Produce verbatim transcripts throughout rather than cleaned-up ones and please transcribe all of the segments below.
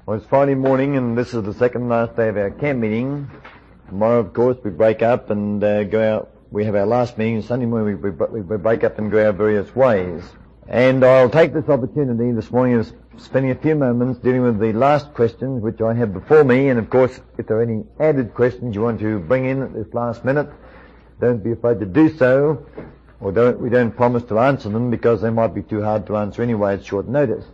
Well, it's Friday morning, and this is the second last day of our camp meeting. Tomorrow, of course, we break up and uh, go out. We have our last meeting. Sunday morning, we, we, we break up and go our various ways. And I'll take this opportunity this morning of spending a few moments dealing with the last questions which I have before me. And, of course, if there are any added questions you want to bring in at this last minute, don't be afraid to do so. Or don't, we don't promise to answer them because they might be too hard to answer anyway at short notice.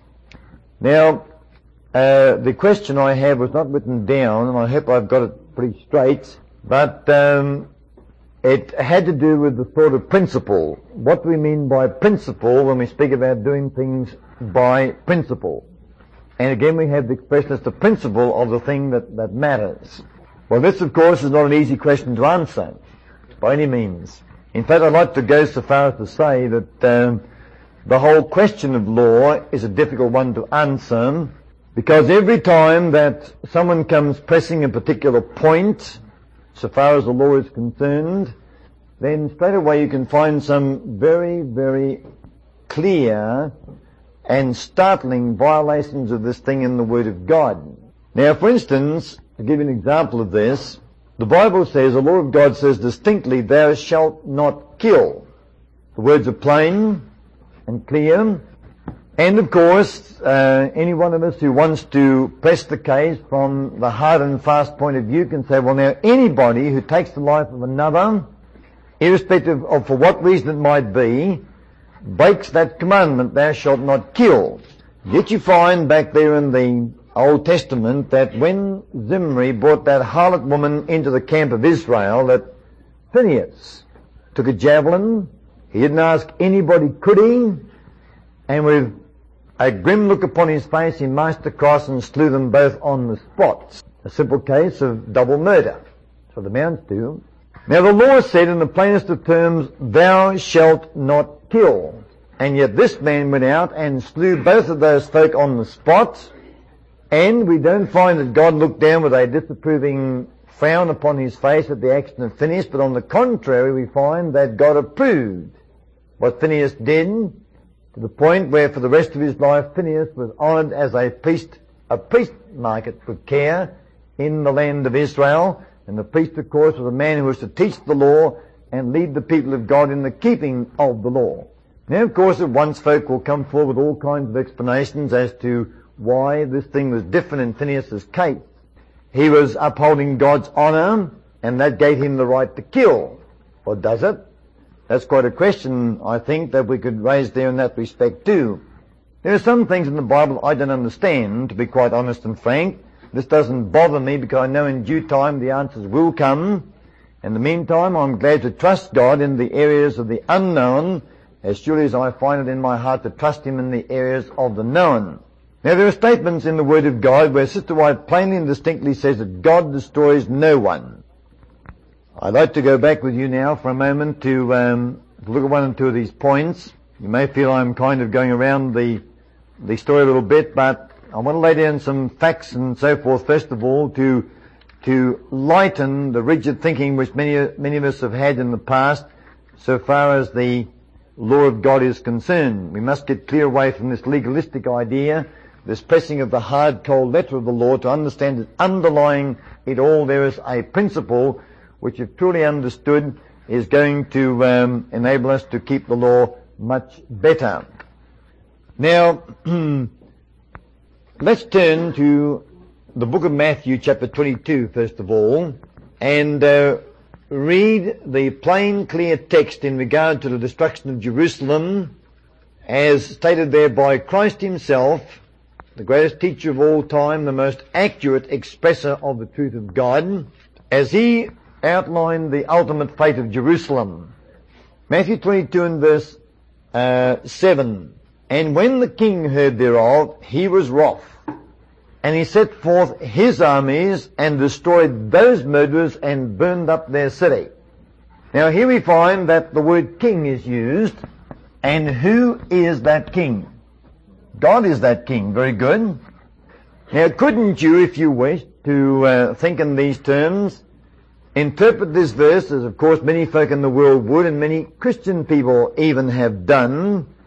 Now, Uh, the question I have was not written down, and I hope I've got it pretty straight, but um, it had to do with the thought of principle. What do we mean by principle when we speak about doing things by principle? And again, we have the expression as the principle of the thing that, that matters. Well, this, of course, is not an easy question to answer, by any means. In fact, I'd like to go so far as to say that um, the whole question of law is a difficult one to answer, because every time that someone comes pressing a particular point, so far as the law is concerned, then straight away you can find some very, very clear and startling violations of this thing in the Word of God. Now, for instance, to give you an example of this, the Bible says, the law of God says distinctly, thou shalt not kill. The words are plain and clear. And, of course, uh, any one of us who wants to press the case from the hard and fast point of view can say, well, now, anybody who takes the life of another, irrespective of for what reason it might be, breaks that commandment, thou shalt not kill. Yet you find back there in the Old Testament that when Zimri brought that harlot woman into the camp of Israel, that Phinehas took a javelin. He didn't ask anybody, could he? And with a grim look upon his face, he marched across and slew them both on the spot. A simple case of double murder. That's what it amounts to. Now, the law said in the plainest of terms, thou shalt not kill. And yet this man went out and slew both of those folk on the spot. And we don't find that God looked down with a disapproving frown upon his face at the action of Phinehas, but on the contrary, we find that God approved what Phinehas did, to the point where for the rest of his life Phinehas was honoured as a priest, a priest market for care in the land of Israel. And the priest, of course, was a man who was to teach the law and lead the people of God in the keeping of the law. Now, of course, at once folk will come forward with all kinds of explanations as to why this thing was different in Phinehas' case. He was upholding God's honour, and that gave him the right to kill. Or does it? That's quite a question, I think, that we could raise there in that respect too. There are some things in the Bible I don't understand, to be quite honest and frank. This doesn't bother me because I know in due time the answers will come. In the meantime, I'm glad to trust God in the areas of the unknown, as surely as I find it in my heart to trust Him in the areas of the known. Now, there are statements in the Word of God where Sister White plainly and distinctly says that God destroys no one. I'd like to go back with you now for a moment to um, look at one and two of these points. You may feel I'm kind of going around the the story a little bit, but I want to lay down some facts and so forth, first of all, to to lighten the rigid thinking which many many of us have had in the past so far as the law of God is concerned. We must get clear away from this legalistic idea, this pressing of the hard, cold letter of the law, to understand that underlying it all there is a principle which, if truly understood, is going to um, enable us to keep the law much better. Now, let's turn to the book of Matthew, chapter twenty-two, first of all, and uh, read the plain, clear text in regard to the destruction of Jerusalem, as stated there by Christ Himself, the greatest teacher of all time, the most accurate expresser of the truth of God, as He outlined the ultimate fate of Jerusalem. Matthew twenty-two and verse uh, seven. And when the king heard thereof, he was wroth, and he set forth his armies and destroyed those murderers and burned up their city. Now, here we find that the word king is used, and who is that king? God is that king. Very good. Now, couldn't you, if you wish, to uh, think in these terms, interpret this verse, as of course many folk in the world would, and many Christian people even have done,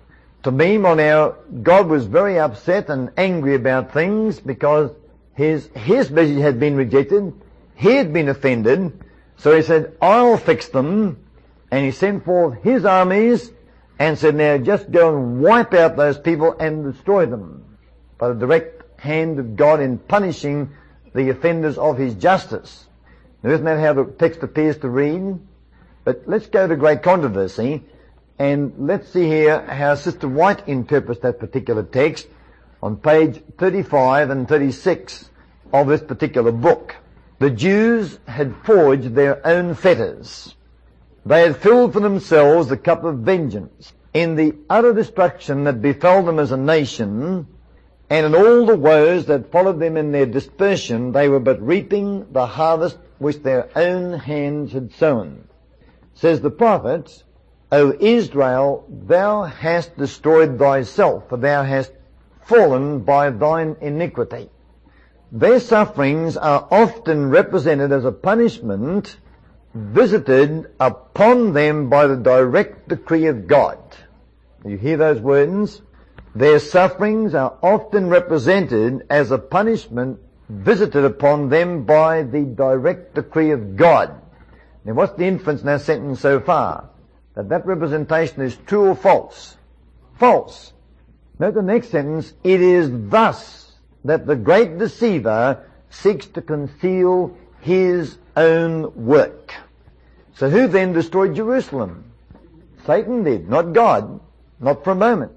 to me, well now, God was very upset and angry about things because his, his message had been rejected. He had been offended. So he said, I'll fix them. And he sent forth his armies and said, now just go and wipe out those people and destroy them by the direct hand of God in punishing the offenders of his justice. Now isn't that how the text appears to read? But let's go to great controversy and let's see here how Sister White interprets that particular text on page thirty-five and thirty-six of this particular book. The Jews had forged their own fetters. They had filled for themselves the cup of vengeance. In the utter destruction that befell them as a nation, and in all the woes that followed them in their dispersion, they were but reaping the harvest which their own hands had sown. Says the prophet, O Israel, thou hast destroyed thyself, for thou hast fallen by thine iniquity. Their sufferings are often represented as a punishment visited upon them by the direct decree of God. You hear those words? Their sufferings are often represented as a punishment visited upon them by the direct decree of God. Now what's the inference in that sentence so far? That that representation is true or false? False. Note the next sentence, it is thus that the great deceiver seeks to conceal his own work. So who then destroyed Jerusalem? Satan did, not God, not for a moment.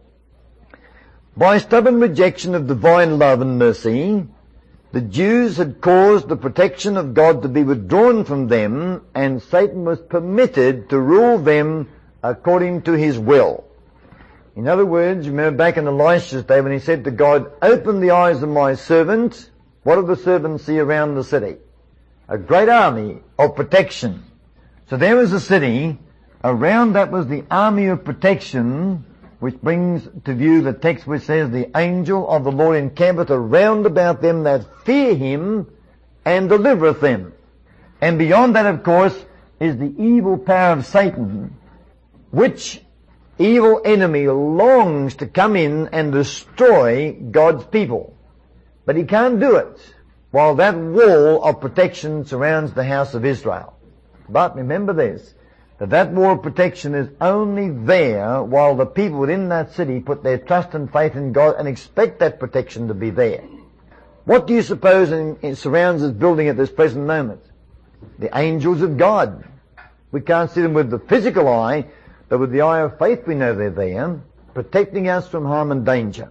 By stubborn rejection of divine love and mercy, the Jews had caused the protection of God to be withdrawn from them, and Satan was permitted to rule them according to his will. In other words, remember back in Elisha's day when he said to God, open the eyes of my servant, what did the servant see around the city? A great army of protection. So there was a city, around that was the army of protection, which brings to view the text which says, the angel of the Lord encampeth around about them that fear him and delivereth them. And beyond that, of course, is the evil power of Satan, which evil enemy longs to come in and destroy God's people. But he can't do it while that wall of protection surrounds the house of Israel. But remember this, that that wall of protection is only there while the people within that city put their trust and faith in God and expect that protection to be there. What do you suppose in, in surrounds this building at this present moment? The angels of God. We can't see them with the physical eye, but with the eye of faith we know they're there, protecting us from harm and danger.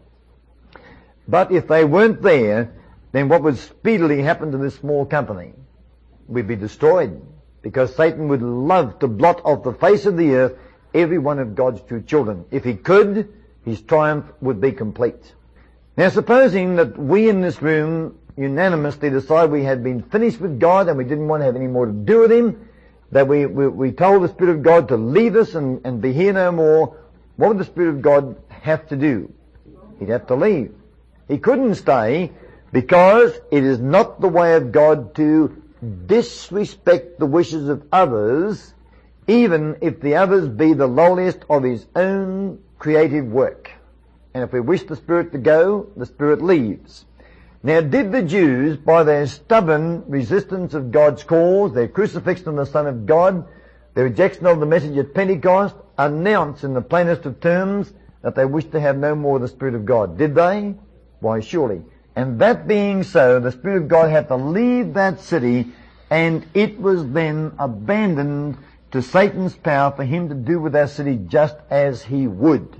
But if they weren't there, then what would speedily happen to this small company? We'd be destroyed, because Satan would love to blot off the face of the earth every one of God's true children. If he could, his triumph would be complete. Now supposing that we in this room unanimously decide we had been finished with God and we didn't want to have any more to do with him, that we, we, we told the Spirit of God to leave us and, and be here no more, what would the Spirit of God have to do? He'd have to leave. He couldn't stay because it is not the way of God to disrespect the wishes of others, even if the others be the lowliest of his own creative work. And if we wish the Spirit to go, the Spirit leaves. Now, did the Jews, by their stubborn resistance of God's cause, their crucifixion of the Son of God, their rejection of the message at Pentecost, announce in the plainest of terms that they wished to have no more of the Spirit of God? Did they? Why, surely. And that being so, the Spirit of God had to leave that city, and it was then abandoned to Satan's power for him to do with that city just as he would.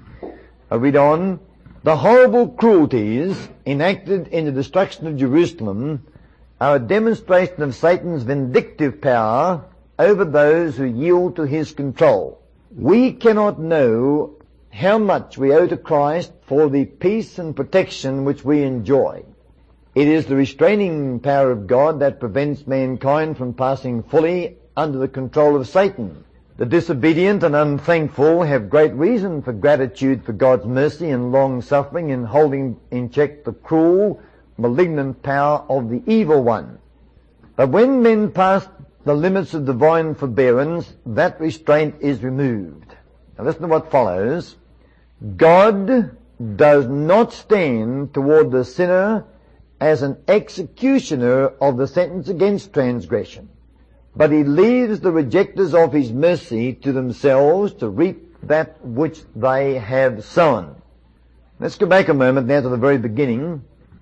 I read on. The horrible cruelties enacted in the destruction of Jerusalem are a demonstration of Satan's vindictive power over those who yield to his control. We cannot know how much we owe to Christ for the peace and protection which we enjoy. It is the restraining power of God that prevents mankind from passing fully under the control of Satan. The disobedient and unthankful have great reason for gratitude for God's mercy and long-suffering in holding in check the cruel, malignant power of the evil one. But when men pass the limits of divine forbearance, that restraint is removed. Now listen to what follows. God does not stand toward the sinner as an executioner of the sentence against transgression, but he leaves the rejectors of his mercy to themselves to reap that which they have sown. Let's go back a moment now to the very beginning.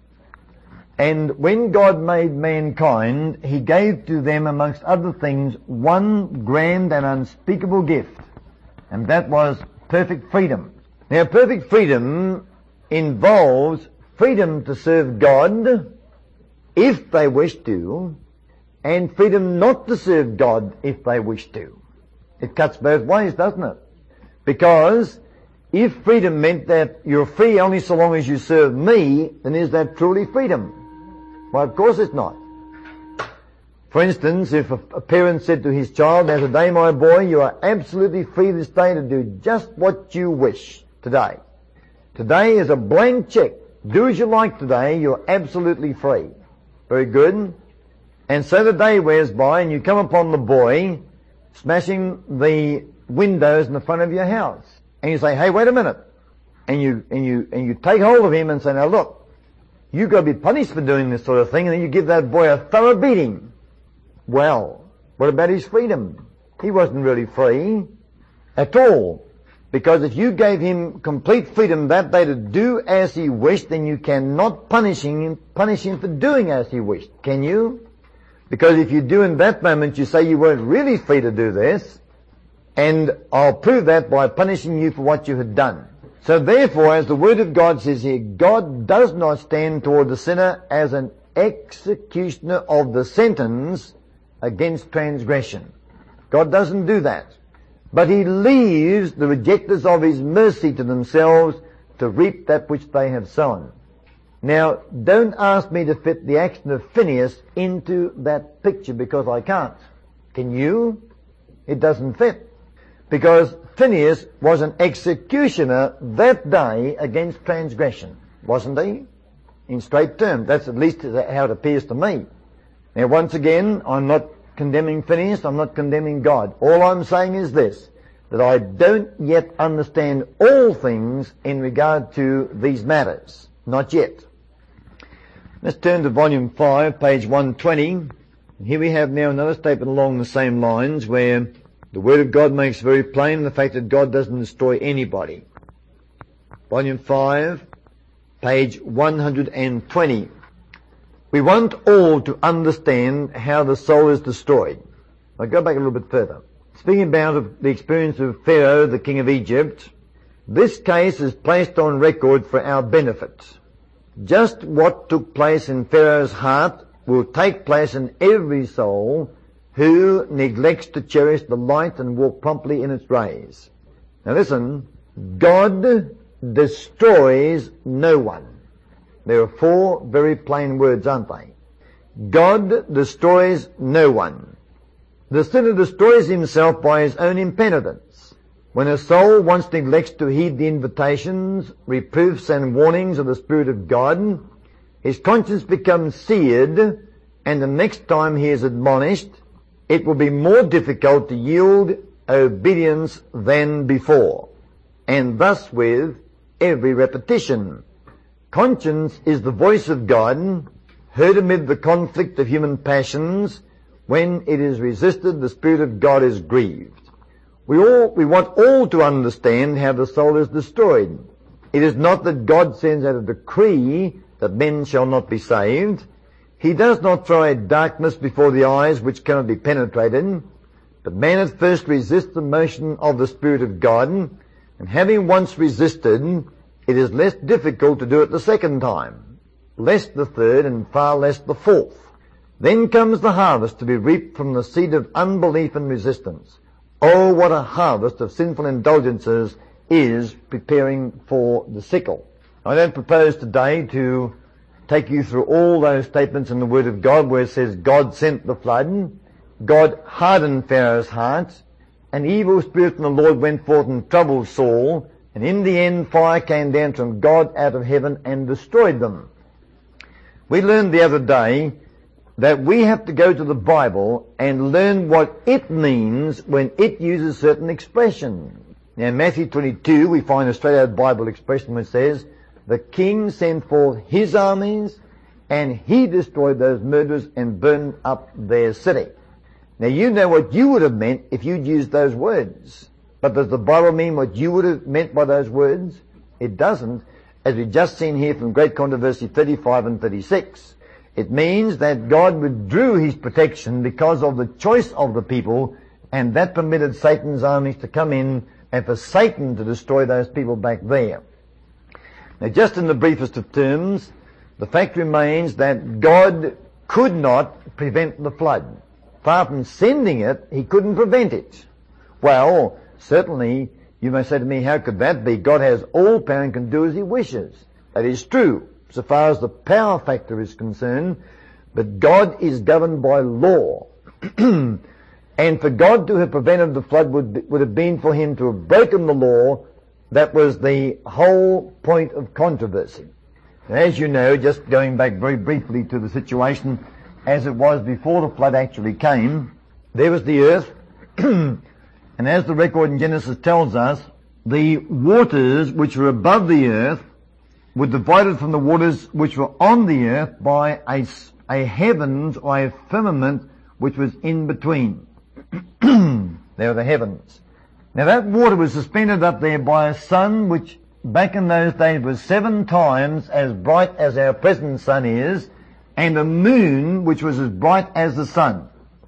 And when God made mankind, he gave to them, amongst other things, one grand and unspeakable gift, and that was perfect freedom. Now, perfect freedom involves freedom to serve God if they wish to, and freedom not to serve God if they wish to. It cuts both ways, doesn't it? Because if freedom meant that you're free only so long as you serve me, then is that truly freedom? Well, of course it's not. For instance, if a, a parent said to his child, "Now today, my boy, you are absolutely free this day to do just what you wish today. Today is a blank check. Do as you like today. You're absolutely free." Very good. And so the day wears by and you come upon the boy smashing the windows in the front of your house. And you say, "Hey, wait a minute." And you, and you, and you take hold of him and say, "Now look, you've got to be punished for doing this sort of thing," and then you give that boy a thorough beating. Well, what about his freedom? He wasn't really free at all. Because if you gave him complete freedom that day to do as he wished, then you cannot punish him, punish him for doing as he wished, can you? Because if you do in that moment, you say you weren't really free to do this, and I'll prove that by punishing you for what you had done. So therefore, as the Word of God says here, God does not stand toward the sinner as an executioner of the sentence against transgression. God doesn't do that. But he leaves the rejectors of his mercy to themselves to reap that which they have sown. Now, don't ask me to fit the action of Phineas into that picture, because I can't. Can you? It doesn't fit. Because Phineas was an executioner that day against transgression, wasn't he? In straight terms. That's at least how it appears to me. Now, once again, I'm not condemning Phineas, I'm not condemning God. All I'm saying is this, that I don't yet understand all things in regard to these matters. Not yet. Let's turn to volume five, page one twenty. Here we have now another statement along the same lines where the Word of God makes very plain the fact that God doesn't destroy anybody. Volume five, page one hundred twenty. We want all to understand how the soul is destroyed. I'll go back a little bit further. Speaking about the experience of Pharaoh, the king of Egypt, this case is placed on record for our benefit. Just what took place in Pharaoh's heart will take place in every soul who neglects to cherish the light and walk promptly in its rays. Now listen, God destroys no one. There are four very plain words, aren't they? God destroys no one. The sinner destroys himself by his own impenitence. When a soul once neglects to heed the invitations, reproofs and warnings of the Spirit of God, his conscience becomes seared, and the next time he is admonished, it will be more difficult to yield obedience than before. And thus with every repetition. Conscience is the voice of God, heard amid the conflict of human passions. When it is resisted, the Spirit of God is grieved. We all, we want all to understand how the soul is destroyed. It is not that God sends out a decree that men shall not be saved. He does not throw a darkness before the eyes which cannot be penetrated. But man at first resists the motion of the Spirit of God, and having once resisted, it is less difficult to do it the second time, less the third, and far less the fourth. Then comes the harvest to be reaped from the seed of unbelief and resistance. Oh, what a harvest of sinful indulgences is preparing for the sickle. I don't propose today to take you through all those statements in the Word of God where it says God sent the flood, God hardened Pharaoh's heart, an evil spirit from the Lord went forth and troubled Saul, and in the end fire came down from God out of heaven and destroyed them. We learned the other day that we have to go to the Bible and learn what it means when it uses certain expressions. Now in Matthew twenty-two we find a straight out Bible expression which says, the king sent forth his armies and he destroyed those murderers and burned up their city. Now you know what you would have meant if you'd used those words. But does the Bible mean what you would have meant by those words? It doesn't, as we've just seen here from Great Controversy thirty-five and thirty-six. It means that God withdrew his protection because of the choice of the people, and that permitted Satan's armies to come in and for Satan to destroy those people back there. Now just in the briefest of terms, the fact remains that God could not prevent the flood. Far from sending it, he couldn't prevent it. Well, certainly, you may say to me, how could that be? God has all power and can do as he wishes. That is true, so far as the power factor is concerned, but God is governed by law. And for God to have prevented the flood would, be, would have been for him to have broken the law. That was the whole point of controversy. And as you know, just going back very briefly to the situation as it was before the flood actually came, there was the earth, and as the record in Genesis tells us, the waters which were above the earth were divided from the waters which were on the earth by a, a heavens or a firmament which was in between. There were the heavens. Now that water was suspended up there by a sun which back in those days was seven times as bright as our present sun is, and a moon which was as bright as the sun.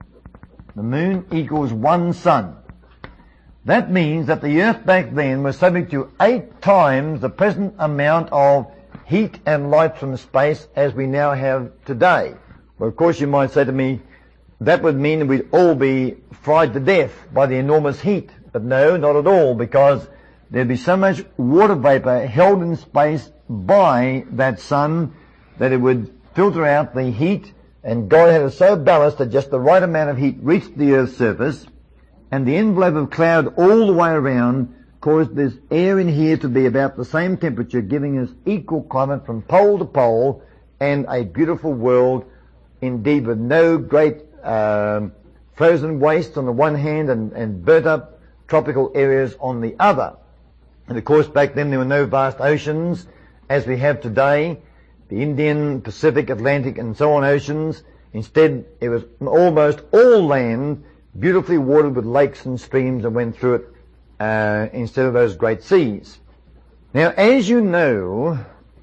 The moon equals one sun. That means that the earth back then was subject to eight times the present amount of heat and light from space as we now have today. Well, of course you might say to me, that would mean that we'd all be fried to death by the enormous heat. But no, not at all, because there'd be so much water vapor held in space by that sun that it would filter out the heat, and God had it so balanced that just the right amount of heat reached the earth's surface, and the envelope of cloud all the way around caused this air in here to be about the same temperature, giving us equal climate from pole to pole, and a beautiful world indeed, with no great um, frozen waste on the one hand and, and burnt up tropical areas on the other. And of course back then there were no vast oceans as we have today, the Indian, Pacific, Atlantic and so on oceans. Instead it was almost all land, beautifully watered with lakes and streams that went through it uh, instead of those great seas. Now as you know,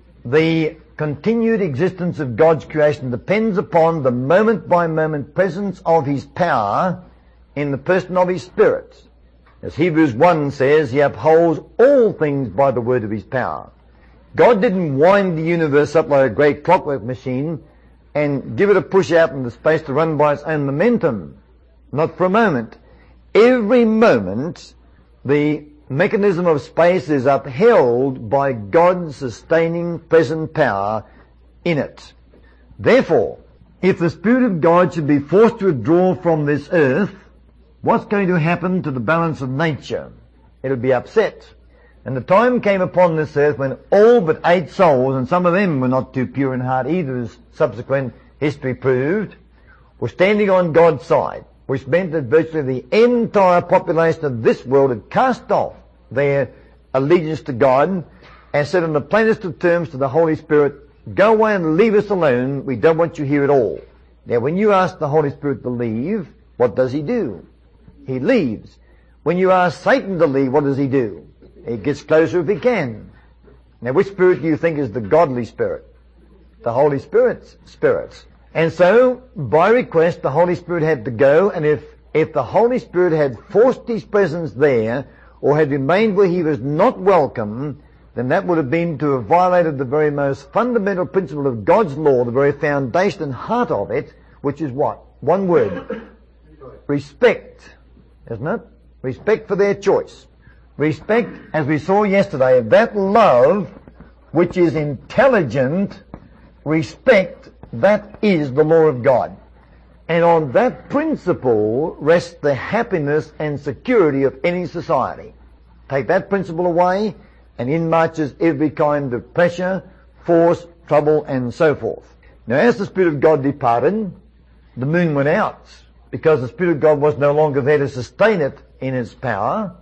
the continued existence of God's creation depends upon the moment by moment presence of his power in the person of his Spirit. As Hebrews one says, he upholds all things by the word of his power. God didn't wind the universe up like a great clockwork machine and give it a push out into space to run by its own momentum. Not for a moment. Every moment, the mechanism of space is upheld by God's sustaining present power in it. Therefore, if the Spirit of God should be forced to withdraw from this earth, what's going to happen to the balance of nature? It'll be upset. And the time came upon this earth when all but eight souls, and some of them were not too pure in heart either, as subsequent history proved, were standing on God's side, which meant that virtually the entire population of this world had cast off their allegiance to God and said in the plainest of terms to the Holy Spirit, go away and leave us alone, we don't want you here at all. Now when you ask the Holy Spirit to leave, what does he do? He leaves. When you ask Satan to leave, what does he do? He gets closer if he can. Now which spirit do you think is the godly spirit? The Holy Spirit's spirit. And so, by request, the Holy Spirit had to go, and if, if the Holy Spirit had forced his presence there, or had remained where he was not welcome, then that would have been to have violated the very most fundamental principle of God's law, the very foundation and heart of it, which is what? One word. Respect. Isn't it? Respect for their choice. Respect, as we saw yesterday, that love which is intelligent, respect, that is the law of God. And on that principle rests the happiness and security of any society. Take that principle away, and in marches every kind of pressure, force, trouble, and so forth. Now, as the Spirit of God departed, the moon went out, because the Spirit of God was no longer there to sustain it in its power.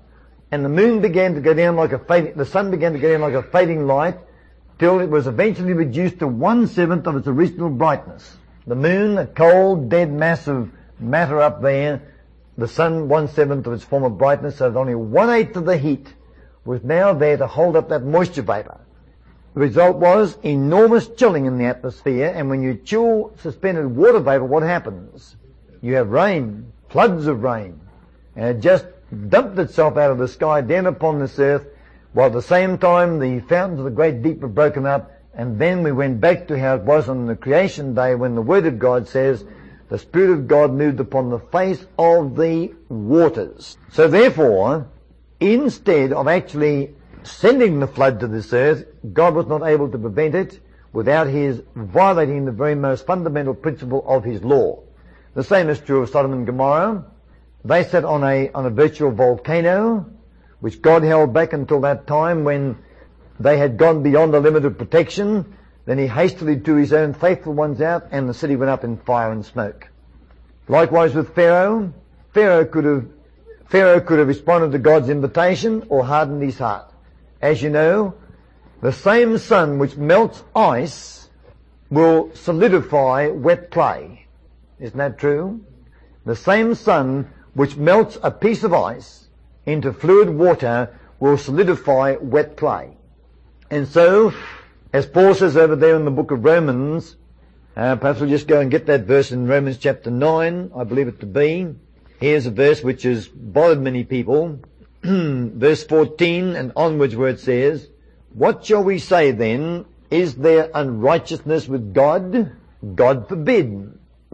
and the moon began to go down like a fading, the sun began to go down like a fading light, till it was eventually reduced to one-seventh of its original brightness. The moon, a cold, dead mass of matter up there, the sun one-seventh of its former brightness, so that only one-eighth of the heat was now there to hold up that moisture vapor. The result was enormous chilling in the atmosphere, and when you chill suspended water vapor, what happens? You have rain, floods of rain, and it just dumped itself out of the sky down upon this earth, while at the same time the fountains of the great deep were broken up, and then we went back to how it was on the creation day when the Word of God says, the Spirit of God moved upon the face of the waters. So therefore, instead of actually sending the flood to this earth, God was not able to prevent it without his violating the very most fundamental principle of his law. The same is true of Sodom and Gomorrah. They sat on a, on a virtual volcano, which God held back until that time when they had gone beyond the limit of protection. Then he hastily drew his own faithful ones out, and the city went up in fire and smoke. Likewise with Pharaoh. Pharaoh could have, Pharaoh could have responded to God's invitation or hardened his heart. As you know, the same sun which melts ice will solidify wet clay. Isn't that true? The same sun which melts a piece of ice into fluid water will solidify wet clay. And so, as Paul says over there in the book of Romans, uh, perhaps we'll just go and get that verse in Romans chapter nine, I believe it to be. Here's a verse which has bothered many people. Verse fourteen and onwards, where it says, "What shall we say then? Is there unrighteousness with God? God forbid.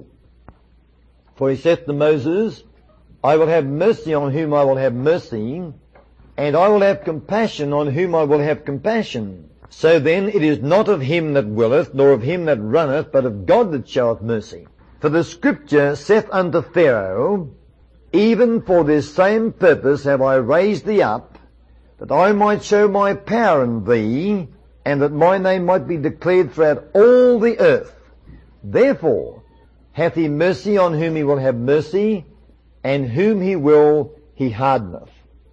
For he saith to Moses, I will have mercy on whom I will have mercy, and I will have compassion on whom I will have compassion. So then it is not of him that willeth, nor of him that runneth, but of God that showeth mercy. For the scripture saith unto Pharaoh, even for this same purpose have I raised thee up, that I might show my power in thee, and that my name might be declared throughout all the earth. Therefore hath he mercy on whom he will have mercy, and whom he will he hardeneth."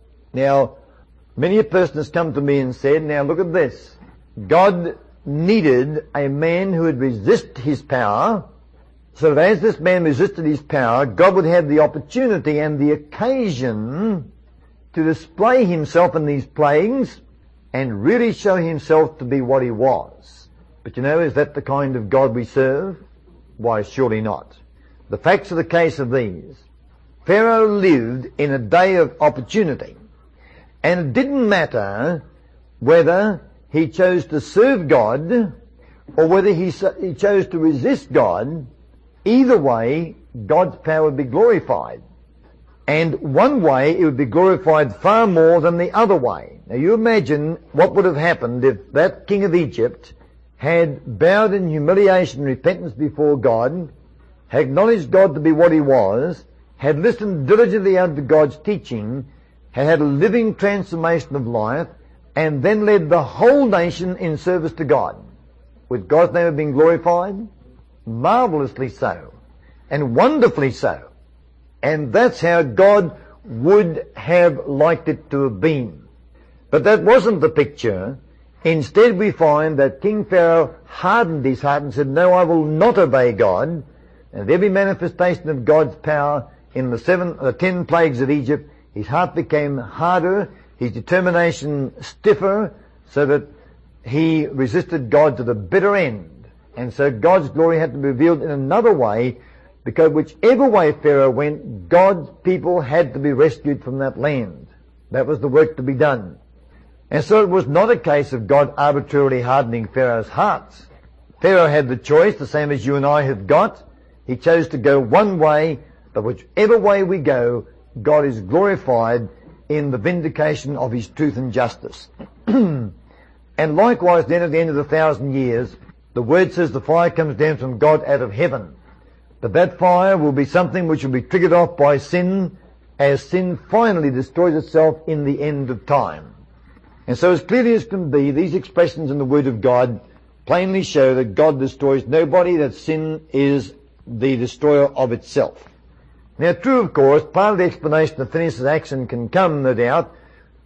Now, many a person has come to me and said, now look at this. God needed a man who would resist his power, so that as this man resisted his power, God would have the opportunity and the occasion to display himself in these plagues and really show himself to be what he was. But you know, is that the kind of God we serve? Why, surely not. The facts of the case are these. Pharaoh lived in a day of opportunity, and it didn't matter whether he chose to serve God or whether he, he chose to resist God. Either way, God's power would be glorified. And one way, it would be glorified far more than the other way. Now you imagine what would have happened if that king of Egypt had bowed in humiliation and repentance before God, had acknowledged God to be what he was, had listened diligently unto God's teaching, had had a living transformation of life, and then led the whole nation in service to God. Would God's name have been glorified? Marvelously so, and wonderfully so. And that's how God would have liked it to have been. But that wasn't the picture. Instead we find that King Pharaoh hardened his heart and said, no, I will not obey God. And every manifestation of God's power in the seven, the ten plagues of Egypt, his heart became harder, his determination stiffer, so that he resisted God to the bitter end. And so God's glory had to be revealed in another way, because whichever way Pharaoh went, God's people had to be rescued from that land. That was the work to be done. And so it was not a case of God arbitrarily hardening Pharaoh's hearts. Pharaoh had the choice, the same as you and I have got. He chose to go one way, but whichever way we go, God is glorified in the vindication of his truth and justice. And likewise then at the end of the thousand years, the word says the fire comes down from God out of heaven. But that fire will be something which will be triggered off by sin, as sin finally destroys itself in the end of time. And so as clearly as can be, these expressions in the Word of God plainly show that God destroys nobody, that sin is the destroyer of itself. Now true, of course, part of the explanation of Phineas' action can come, no doubt,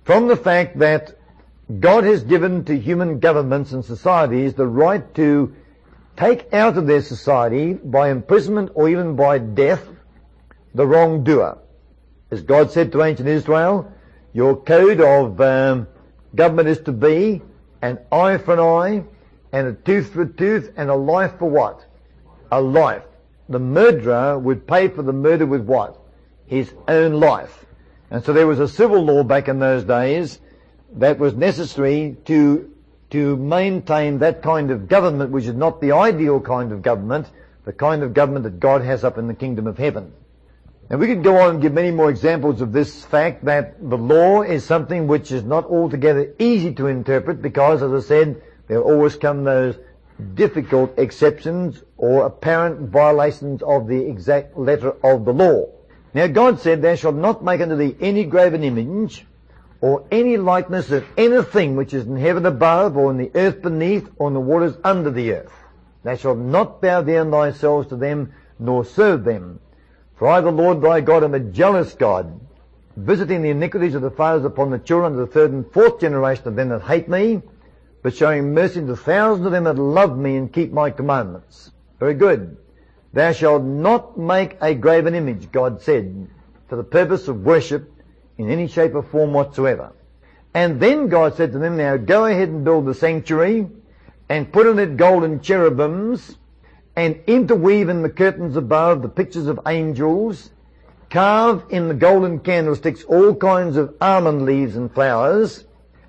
from the fact that God has given to human governments and societies the right to take out of their society by imprisonment or even by death the wrongdoer. As God said to ancient Israel, your code of um, government is to be an eye for an eye and a tooth for a tooth and a life for what? A life. The murderer would pay for the murder with what? His own life. And so there was a civil law back in those days that was necessary to to maintain that kind of government, which is not the ideal kind of government, the kind of government that God has up in the kingdom of heaven. And we could go on and give many more examples of this fact that the law is something which is not altogether easy to interpret because, as I said, there always come those difficult exceptions or apparent violations of the exact letter of the law. Now God said, thou shalt not make unto thee any graven image or any likeness of anything which is in heaven above or in the earth beneath or in the waters under the earth. Thou shalt not bow down thyself to them nor serve them. For I, the Lord thy God, am a jealous God, visiting the iniquities of the fathers upon the children of the third and fourth generation of them that hate me, but showing mercy to thousands of them that love me and keep my commandments. Very good. Thou shalt not make a graven image, God said, for the purpose of worship in any shape or form whatsoever. And then God said to them, now go ahead and build the sanctuary and put in it golden cherubims and interweave in the curtains above the pictures of angels, carve in the golden candlesticks all kinds of almond leaves and flowers,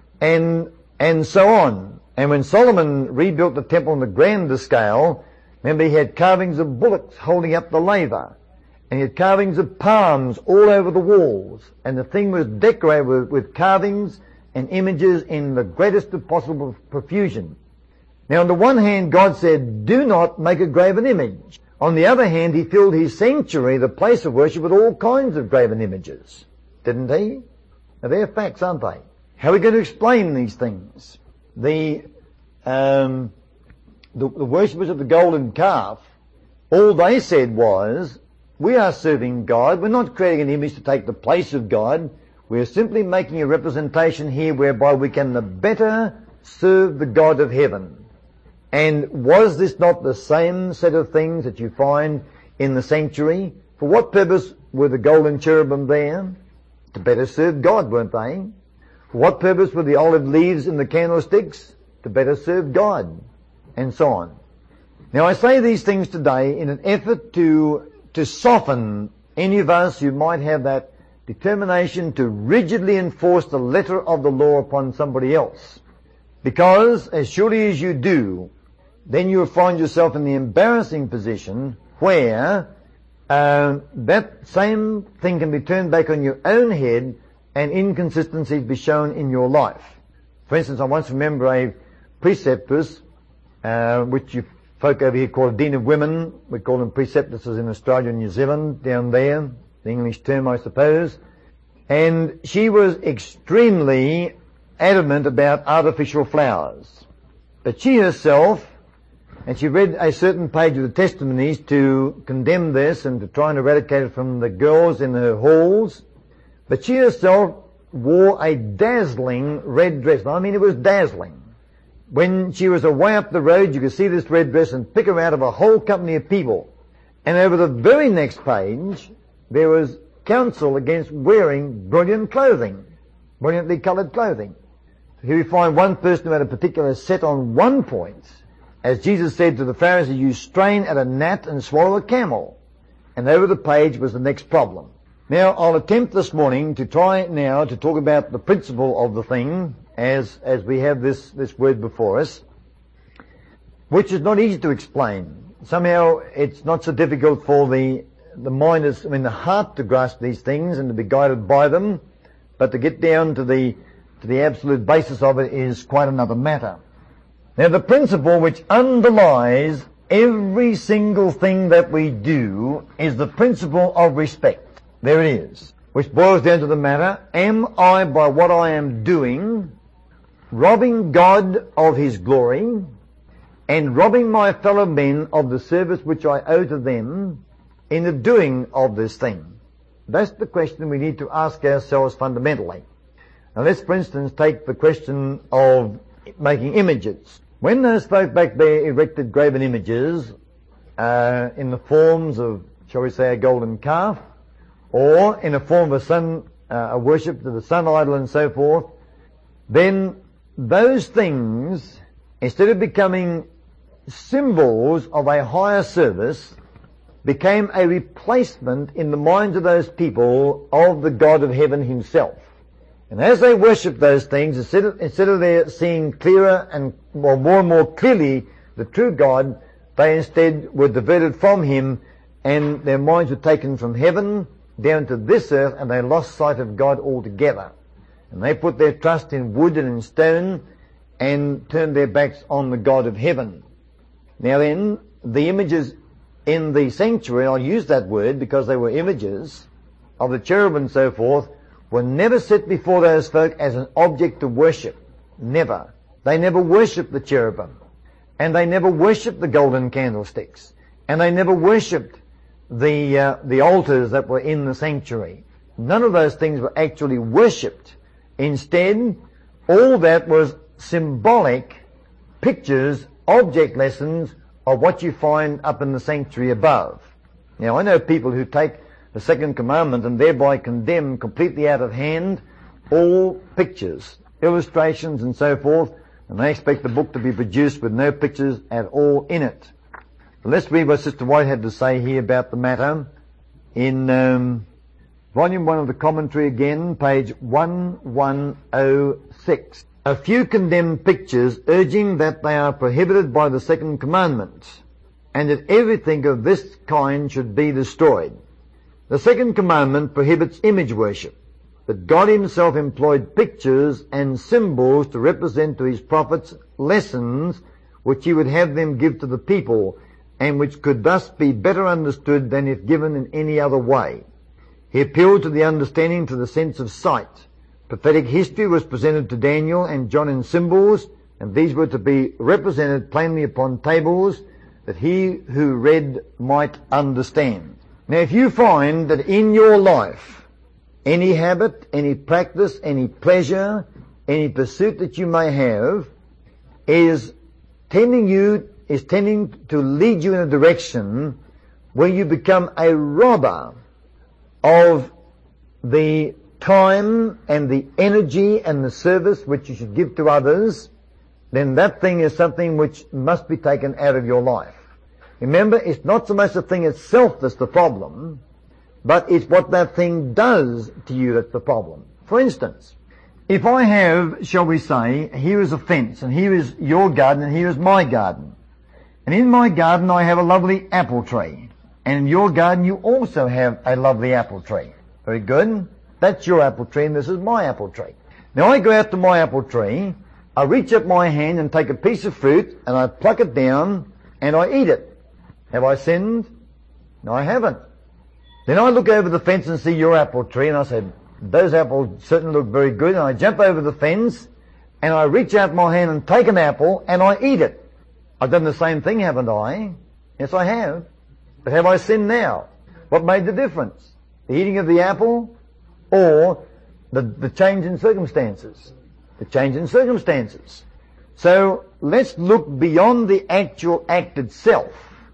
and and so on. And when Solomon rebuilt the temple on the grander scale, remember he had carvings of bullocks holding up the laver, and he had carvings of palms all over the walls, and the thing was decorated with, with carvings and images in the greatest of possible profusion. Now, on the one hand, God said, do not make a graven image. On the other hand, he filled his sanctuary, the place of worship, with all kinds of graven images. Didn't he? Now, they're facts, aren't they? How are we going to explain these things? The, um, the, the worshippers of the golden calf, all they said was, we are serving God. We're not creating an image to take the place of God. We're simply making a representation here whereby we can the better serve the God of heaven. And was this not the same set of things that you find in the sanctuary? For what purpose were the golden cherubim there? To better serve God, weren't they? For what purpose were the olive leaves in the candlesticks? To better serve God. And so on. Now I say these things today in an effort to, to soften any of us who might have that determination to rigidly enforce the letter of the law upon somebody else. Because as surely as you do, then you'll find yourself in the embarrassing position where uh, that same thing can be turned back on your own head and inconsistencies be shown in your life. For instance, I once remember a preceptress, uh, which you folk over here call a dean of women. We call them preceptresses in Australia and New Zealand, down there, the English term, I suppose. And she was extremely adamant about artificial flowers. But she herself, and she read a certain page of the testimonies to condemn this and to try and eradicate it from the girls in her halls, but she herself wore a dazzling red dress. I mean, it was dazzling. When she was away up the road, you could see this red dress and pick her out of a whole company of people. And over the very next page, there was counsel against wearing brilliant clothing, brilliantly coloured clothing. Here we find one person who had a particular set on one point. As Jesus said to the Pharisees, you strain at a gnat and swallow a camel. And over the page was the next problem. Now, I'll attempt this morning to try now to talk about the principle of the thing as, as we have this, this word before us, which is not easy to explain. Somehow it's not so difficult for the, the mind, is, I mean the heart to grasp these things and to be guided by them, but to get down to the, to the absolute basis of it is quite another matter. Now, the principle which underlies every single thing that we do is the principle of respect. There it is, which boils down to the matter, am I, by what I am doing, robbing God of His glory and robbing my fellow men of the service which I owe to them in the doing of this thing? That's the question we need to ask ourselves fundamentally. Now let's, for instance, take the question of making images. When those folk back there erected graven images uh, in the forms of, shall we say, a golden calf, or in a form of a sun, uh, a worship to the sun idol and so forth, then those things, instead of becoming symbols of a higher service, became a replacement in the minds of those people of the God of heaven himself. And as they worshipped those things, instead of, instead of their seeing clearer and well, more and more clearly the true God, they instead were diverted from him, and their minds were taken from heaven down to this earth, and they lost sight of God altogether. And they put their trust in wood and in stone, and turned their backs on the God of heaven. Now then, the images in the sanctuary, I'll use that word because they were images of the cherub and so forth, were never set before those folk as an object to worship. Never. They never worshipped the cherubim. And they never worshipped the golden candlesticks. And they never worshipped the, uh, the altars that were in the sanctuary. None of those things were actually worshipped. Instead, all that was symbolic pictures, object lessons of what you find up in the sanctuary above. Now, I know people who take the second commandment and thereby condemn completely out of hand all pictures, illustrations and so forth, and they expect the book to be produced with no pictures at all in it. But let's read what Sister White had to say here about the matter in um, volume one of the commentary again, page eleven oh six. A few condemn pictures, urging that they are prohibited by the second commandment, and that everything of this kind should be destroyed. The second commandment prohibits image worship, but God himself employed pictures and symbols to represent to his prophets lessons which he would have them give to the people, and which could thus be better understood than if given in any other way. He appealed to the understanding to the sense of sight. Prophetic history was presented to Daniel and John in symbols, and these were to be represented plainly upon tables, that he who read might understand. Now, if you find that in your life, any habit, any practice, any pleasure, any pursuit that you may have is tending you, is tending to lead you in a direction where you become a robber of the time and the energy and the service which you should give to others, then that thing is something which must be taken out of your life. Remember, it's not so much the thing itself that's the problem, but it's what that thing does to you that's the problem. For instance, if I have, shall we say, here is a fence, and here is your garden, and here is my garden. And in my garden I have a lovely apple tree. And in your garden you also have a lovely apple tree. Very good. That's your apple tree, and this is my apple tree. Now I go out to my apple tree, I reach up my hand and take a piece of fruit, and I pluck it down, and I eat it. Have I sinned? No, I haven't. Then I look over the fence and see your apple tree, and I said, those apples certainly look very good, and I jump over the fence, and I reach out my hand and take an apple, and I eat it. I've done the same thing, haven't I? Yes, I have. But have I sinned now? What made the difference? The eating of the apple, or the, the change in circumstances? The change in circumstances. So, let's look beyond the actual act itself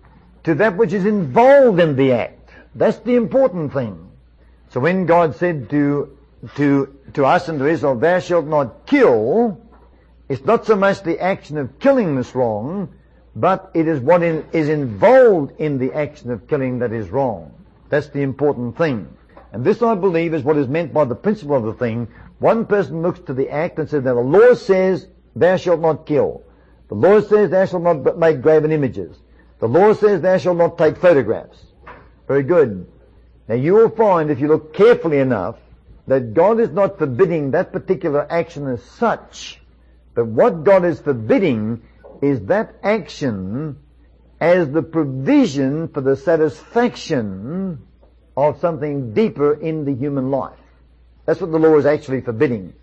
to that which is involved in the act. That's the important thing. So when God said to to to us and to Israel, thou shalt not kill, it's not so much the action of killing that's wrong, but it is what in, is involved in the action of killing that is wrong. That's the important thing. And this, I believe, is what is meant by the principle of the thing. One person looks to the act and says, now the law says, thou shalt not kill. The law says, thou shalt not make graven images. The law says, thou shalt not take photographs. Very good. Now you will find, if you look carefully enough, that God is not forbidding that particular action as such, but what God is forbidding is that action as the provision for the satisfaction of something deeper in the human life. That's what the law is actually forbidding.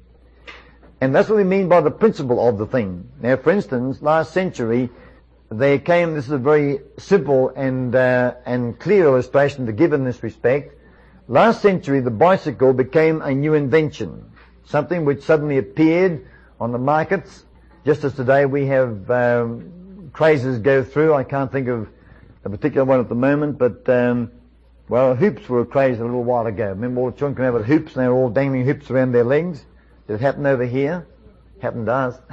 And that's what we mean by the principle of the thing. Now, for instance, last century, there came, this is a very simple and uh, and clear illustration to give in this respect. Last century, the bicycle became a new invention. something which suddenly appeared on the markets, just as today we have um, crazes go through. I can't think of a particular one at the moment, but um, well, hoops were a craze a little while ago. Remember all the children came out with hoops and they were all dangling hoops around their legs? Did it happen over here? Happened to us.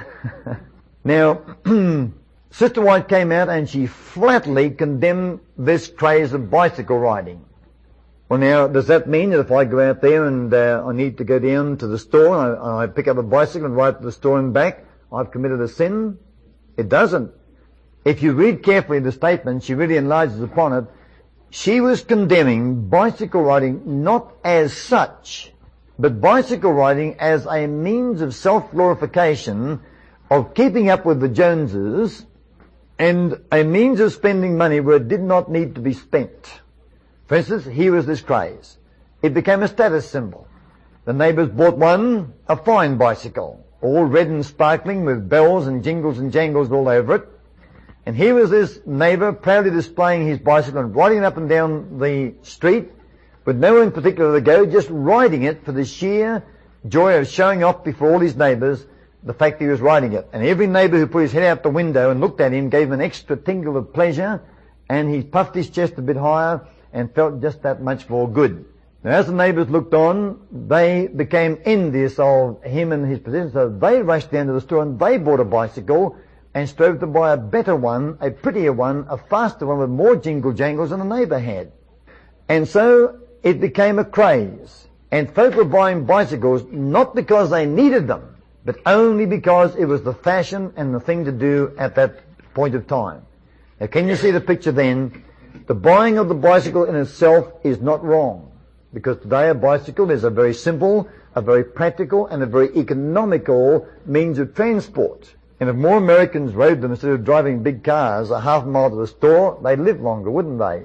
Now, Sister White came out and she flatly condemned this craze of bicycle riding. Well now, does that mean that if I go out there and uh, I need to go down to the store and I, I pick up a bicycle and ride to the store and back, I've committed a sin? It doesn't. If you read carefully the statement, she really enlarges upon it. She was condemning bicycle riding not as such, but bicycle riding as a means of self-glorification, of keeping up with the Joneses, and a means of spending money where it did not need to be spent. For instance, here was this craze. It became a status symbol. The neighbours bought one, a fine bicycle, all red and sparkling with bells and jingles and jangles all over it. And here was this neighbour proudly displaying his bicycle and riding up and down the street with nowhere in particular to go, just riding it for the sheer joy of showing off before all his neighbours the fact that he was riding it. And every neighbour who put his head out the window and looked at him gave him an extra tingle of pleasure, and he puffed his chest a bit higher and felt just that much more good. Now as the neighbours looked on, they became envious of him and his position, so they rushed down to the store and they bought a bicycle and strove to buy a better one, a prettier one, a faster one with more jingle jangles than the neighbour had. And so it became a craze. And folk were buying bicycles not because they needed them, but only because it was the fashion and the thing to do at that point of time. Now can you see the picture then? The buying of the bicycle in itself is not wrong, because today a bicycle is a very simple, a very practical and a very economical means of transport. And if more Americans rode them instead of driving big cars a half a mile to the store, they'd live longer, wouldn't they?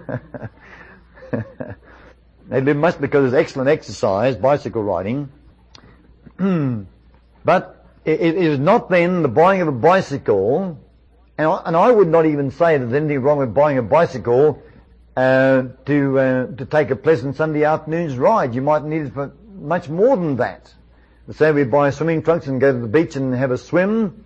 They'd live much because it's excellent exercise, bicycle riding. But it, it is not then the buying of a bicycle, and I, and I would not even say there's anything wrong with buying a bicycle uh, to uh, to take a pleasant Sunday afternoon's ride. You might need it for much more than that. Say we buy swimming trunks and go to the beach and have a swim.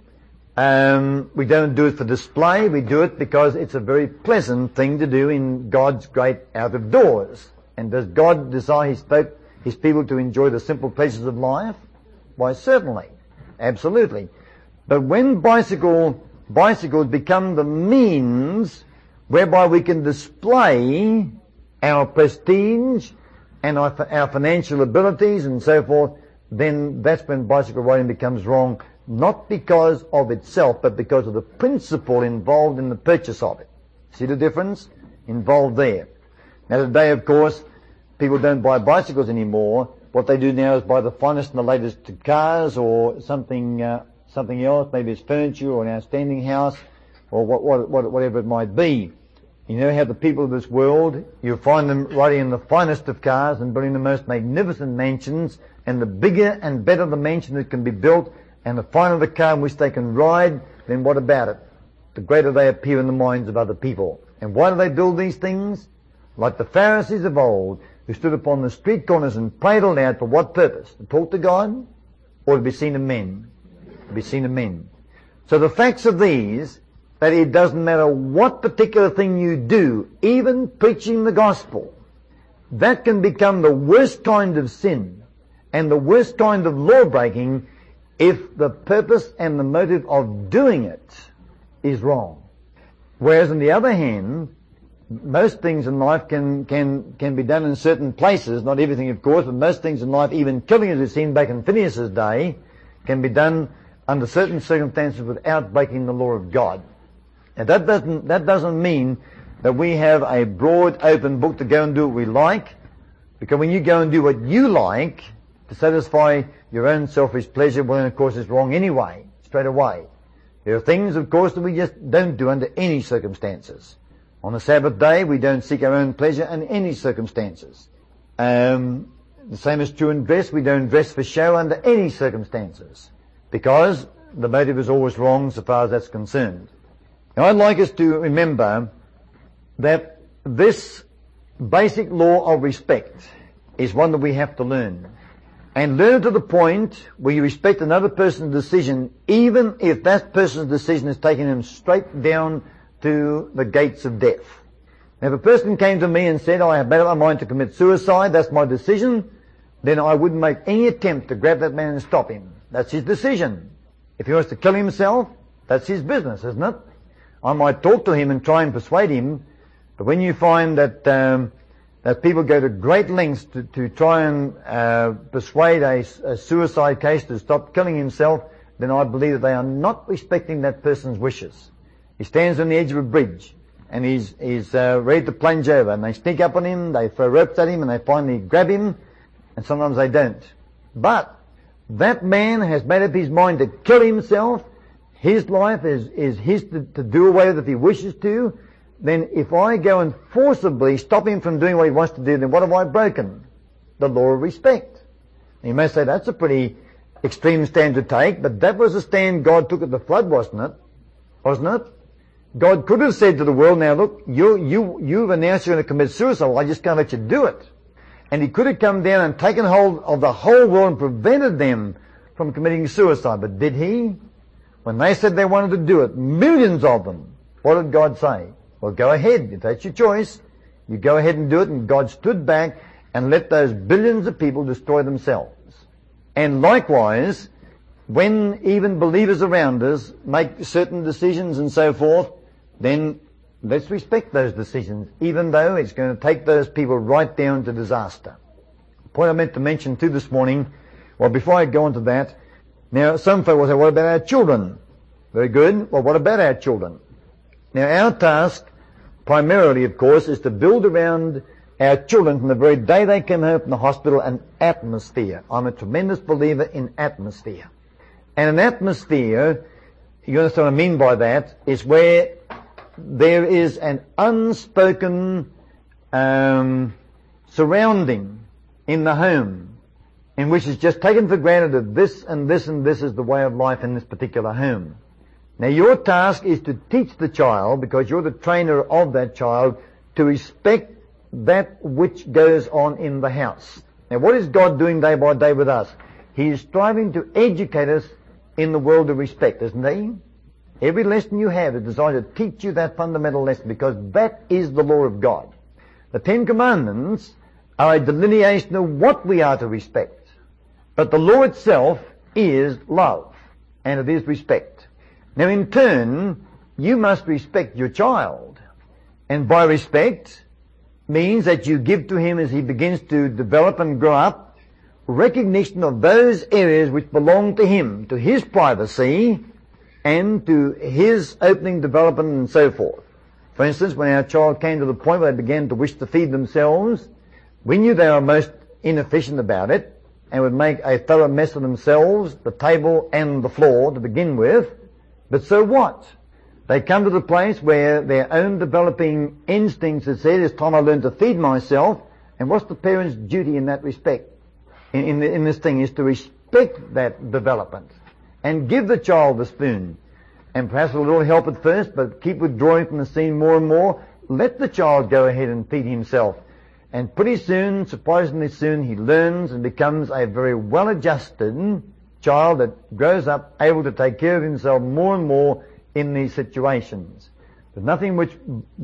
Um, we don't do it for display. We do it because it's a very pleasant thing to do in God's great out of doors. And does God desire his, folk, his people to enjoy the simple pleasures of life? Why, certainly. Absolutely. But when bicycle, bicycles become the means whereby we can display our prestige and our, our financial abilities and so forth, then that's when bicycle riding becomes wrong, not because of itself, but because of the principle involved in the purchase of it. See the difference? Involved there. Now today, of course, people don't buy bicycles anymore. What they do now is buy the finest and the latest cars or something, uh, something else. Maybe it's furniture or an outstanding house or what, what, what, whatever it might be. You know how the people of this world, you find them riding in the finest of cars and building the most magnificent mansions, and the bigger and better the mansion that can be built and the finer the car in which they can ride, then what about it? The greater they appear in the minds of other people. And why do they build these things? Like the Pharisees of old, who stood upon the street corners and prayed aloud for what purpose? To talk to God or to be seen of men? To be seen of men. So the facts are these, that it doesn't matter what particular thing you do, even preaching the gospel, that can become the worst kind of sin and the worst kind of law-breaking if the purpose and the motive of doing it is wrong. Whereas on the other hand, most things in life can, can, can be done in certain places, not everything of course, but most things in life, even killing as we've seen back in Phineas's day, can be done under certain circumstances without breaking the law of God. And that doesn't, that doesn't mean that we have a broad open book to go and do what we like, because when you go and do what you like, to satisfy your own selfish pleasure, well then of course it's wrong anyway, straight away. There are things of course that we just don't do under any circumstances. On the Sabbath day we don't seek our own pleasure in any circumstances. Um, the same is true in dress. We don't dress for show under any circumstances, because the motive is always wrong so far as that's concerned. Now I'd like us to remember that this basic law of respect is one that we have to learn. and learn to the point where you respect another person's decision, even if that person's decision is taking him straight down to the gates of death. Now, if a person came to me and said, I have made up my mind to commit suicide, that's my decision, then I wouldn't make any attempt to grab that man and stop him. That's his decision. If he wants to kill himself, that's his business, isn't it? I might talk to him and try and persuade him, but when you find that um, that people go to great lengths to, to try and uh, persuade a, a suicide case to stop killing himself, then I believe that they are not respecting that person's wishes. He stands on the edge of a bridge, and he's, he's uh, ready to plunge over, and they sneak up on him, they throw ropes at him, and they finally grab him, and sometimes they don't. But that man has made up his mind to kill himself. His life is, is his to, to do away with if he wishes to. Then if I go and forcibly stop him from doing what he wants to do, then what have I broken? The law of respect. And you may say that's a pretty extreme stand to take, but that was the stand God took at the flood, wasn't it? Wasn't it? God could have said to the world, now look, you, you, you've announced you're going to commit suicide, well, I just can't let you do it. And he could have come down and taken hold of the whole world and prevented them from committing suicide. But did he? When they said they wanted to do it, millions of them, what did God say? Well, go ahead, if that's your choice. You go ahead and do it, and God stood back and let those billions of people destroy themselves. And likewise, when even believers around us make certain decisions and so forth, then let's respect those decisions, even though it's going to take those people right down to disaster. The point I meant to mention too this morning, well, before I go on to that, now some folk will say, what about our children? Very good. Well, what about our children? Now, our task, primarily, of course, is to build around our children from the very day they come home from the hospital an atmosphere. I'm a tremendous believer in atmosphere. And an atmosphere, you understand what I mean by that, is where there is an unspoken um, surrounding in the home in which it's just taken for granted that this and this and this is the way of life in this particular home. Now your task is to teach the child, because you're the trainer of that child, to respect that which goes on in the house. Now what is God doing day by day with us? He is striving to educate us in the world of respect, isn't he? Every lesson you have is designed to teach you that fundamental lesson, because that is the law of God. The Ten Commandments are a delineation of what we are to respect. But the law itself is love, and it is respect. Now in turn, you must respect your child. And by respect means that you give to him, as he begins to develop and grow up, recognition of those areas which belong to him, to his privacy, and to his opening development and so forth. For instance, when our child came to the point where they began to wish to feed themselves, we knew they were most inefficient about it and would make a thorough mess of themselves, the table and the floor to begin with. But so what? They come to the place where their own developing instincts have said, it's time I learn to feed myself. And what's the parent's duty in that respect? In, in, in this thing is to respect that development and give the child the spoon. And perhaps a little help at first, but keep withdrawing from the scene more and more. Let the child go ahead and feed himself. And pretty soon, surprisingly soon, he learns and becomes a very well-adjusted child that grows up able to take care of himself more and more in these situations. There's nothing which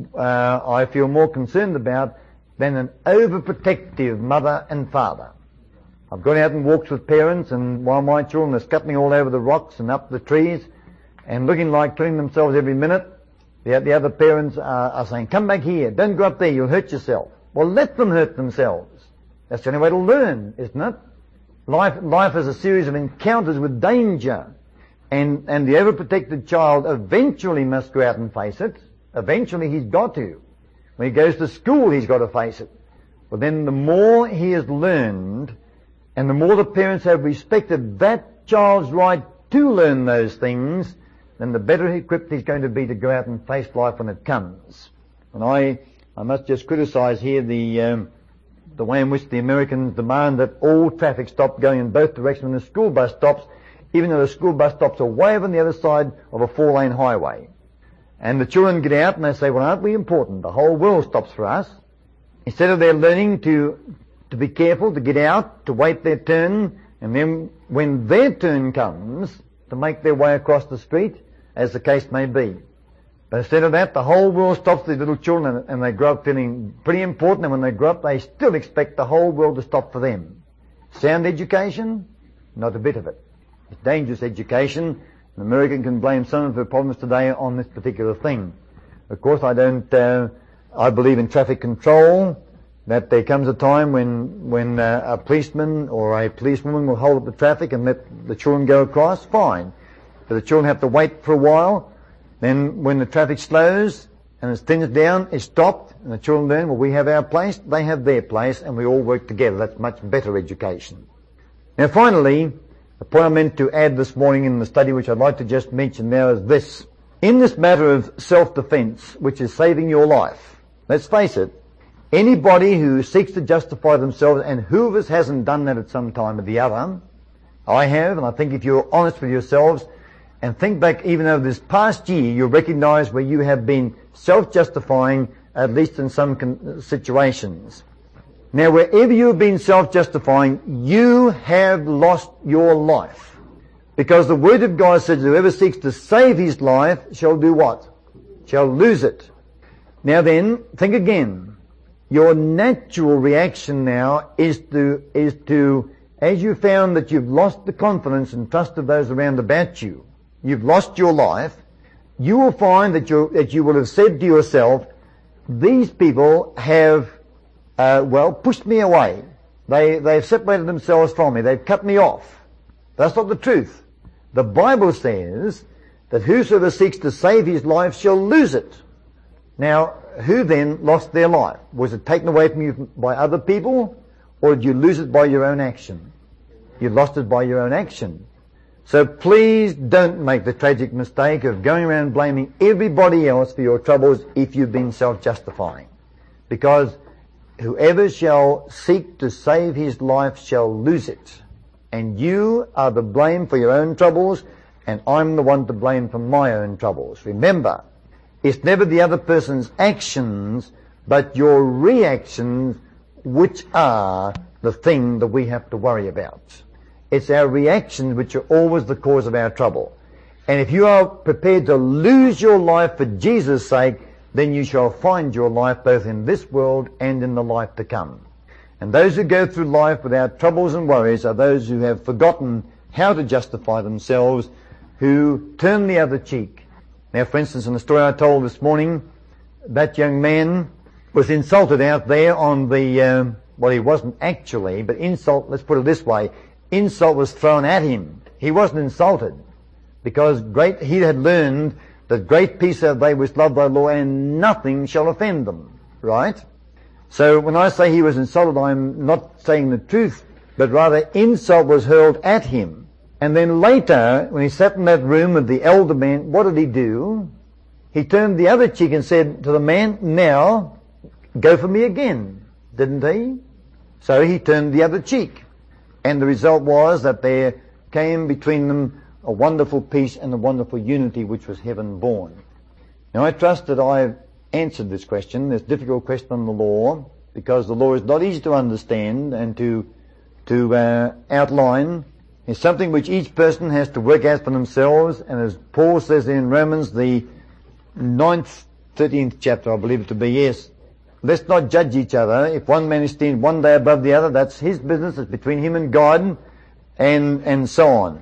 uh, I feel more concerned about than an overprotective mother and father. I've gone out and walked with parents, and while my children are scuttling all over the rocks and up the trees and looking like killing themselves every minute, the, the other parents are, are saying, come back here, don't go up there, you'll hurt yourself. Well, let them hurt themselves. That's the only way to learn, isn't it? Life, life is a series of encounters with danger. And, and the overprotected child eventually must go out and face it. Eventually he's got to. When he goes to school, he's got to face it. But then the more he has learned, and the more the parents have respected that child's right to learn those things, then the better equipped he's going to be to go out and face life when it comes. And I, I must just criticize here the, um, the way in which the Americans demand that all traffic stop going in both directions when the school bus stops, even though the school bus stops are way over on the other side of a four-lane highway. And the children get out and they say, well, aren't we important? The whole world stops for us. Instead of their learning to to be careful, to get out, to wait their turn, and then when their turn comes, to make their way across the street, as the case may be. But instead of that, the whole world stops these little children, and they grow up feeling pretty important, and when they grow up, they still expect the whole world to stop for them. Sound education? Not a bit of it. It's dangerous education. An American can blame some of her problems today on this particular thing. Of course, I don't, uh, I believe in traffic control, that there comes a time when, when uh, a policeman or a policewoman will hold up the traffic and let the children go across, fine. But the children have to wait for a while. Then when the traffic slows and it thins down, it's stopped, and the children learn, well, we have our place, they have their place, and we all work together. That's much better education. Now finally, the point I meant to add this morning in the study, which I'd like to just mention now, is this. In this matter of self-defense, which is saving your life, let's face it, anybody who seeks to justify themselves, and who of us hasn't done that at some time or the other, I have, and I think if you're honest with yourselves, and think back even over this past year, you'll recognize where you have been self-justifying, at least in some con- situations. Now, wherever you have been self-justifying, you have lost your life. Because the Word of God says whoever seeks to save his life shall do what? Shall lose it. Now then, think again. Your natural reaction now is to, is to, as you found that you've lost the confidence and trust of those around about you, you've lost your life, you will find that you, that you will have said to yourself, these people have, uh, well, pushed me away. They, they've separated themselves from me. They've cut me off. That's not the truth. The Bible says that whosoever seeks to save his life shall lose it. Now, who then lost their life? Was it taken away from you by other people, or did you lose it by your own action? You lost it by your own action. So please don't make the tragic mistake of going around blaming everybody else for your troubles if you've been self-justifying. Because whoever shall seek to save his life shall lose it. And you are the blame for your own troubles, and I'm the one to blame for my own troubles. Remember, it's never the other person's actions, but your reactions which are the thing that we have to worry about. It's our reactions which are always the cause of our trouble. And if you are prepared to lose your life for Jesus' sake, then you shall find your life both in this world and in the life to come. And those who go through life without troubles and worries are those who have forgotten how to justify themselves, who turn the other cheek. Now, for instance, in the story I told this morning, that young man was insulted out there on the, uh, well, he wasn't actually, but insult, let's put it this way, insult was thrown at him. He wasn't insulted, because great, he had learned that great peace have they which love thy law, and nothing shall offend them. Right? So when I say he was insulted, I'm not saying the truth, but rather insult was hurled at him. And then later, when he sat in that room with the elder man, what did he do? He turned the other cheek and said to the man, now, go for me again. Didn't he? So he turned the other cheek. And the result was that there came between them a wonderful peace and a wonderful unity which was heaven born. Now I trust that I've answered this question, this difficult question on the law, because the law is not easy to understand and to to uh, outline. It's something which each person has to work out for themselves, and as Paul says in Romans, the ninth, thirteenth chapter, I believe it to be, yes, let's not judge each other. If one man is esteemed one day above the other, that's his business, it's between him and God, and and so on.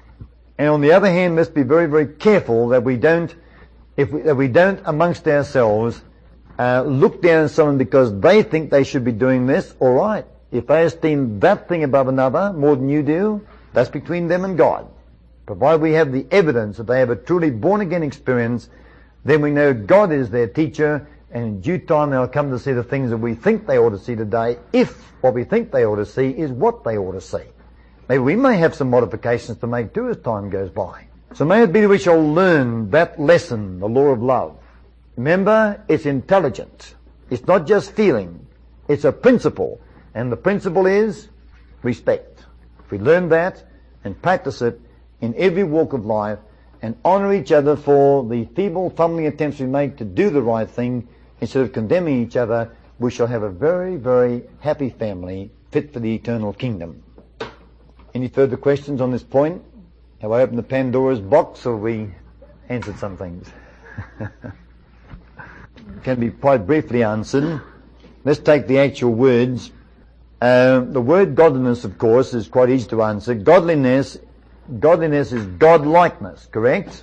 And on the other hand, let's be very, very careful that we don't, if we, that we don't amongst ourselves uh, look down on someone because they think they should be doing this. All right, if they esteem that thing above another more than you do, that's between them and God. Provided we have the evidence that they have a truly born-again experience, then we know God is their teacher, and in due time they'll come to see the things that we think they ought to see today, if what we think they ought to see is what they ought to see. Maybe we may have some modifications to make too as time goes by. So may it be that we shall learn that lesson, the law of love. Remember, it's intelligent. It's not just feeling. It's a principle. And the principle is respect. If we learn that and practice it in every walk of life and honour each other for the feeble, fumbling attempts we make to do the right thing instead of condemning each other, we shall have a very, very happy family fit for the eternal kingdom. Any further questions on this point? Have I opened the Pandora's box, or have we answered some things? Can be quite briefly answered. Let's take the actual words. Uh, the word godliness, of course, is quite easy to answer. Godliness, godliness is godlikeness, correct?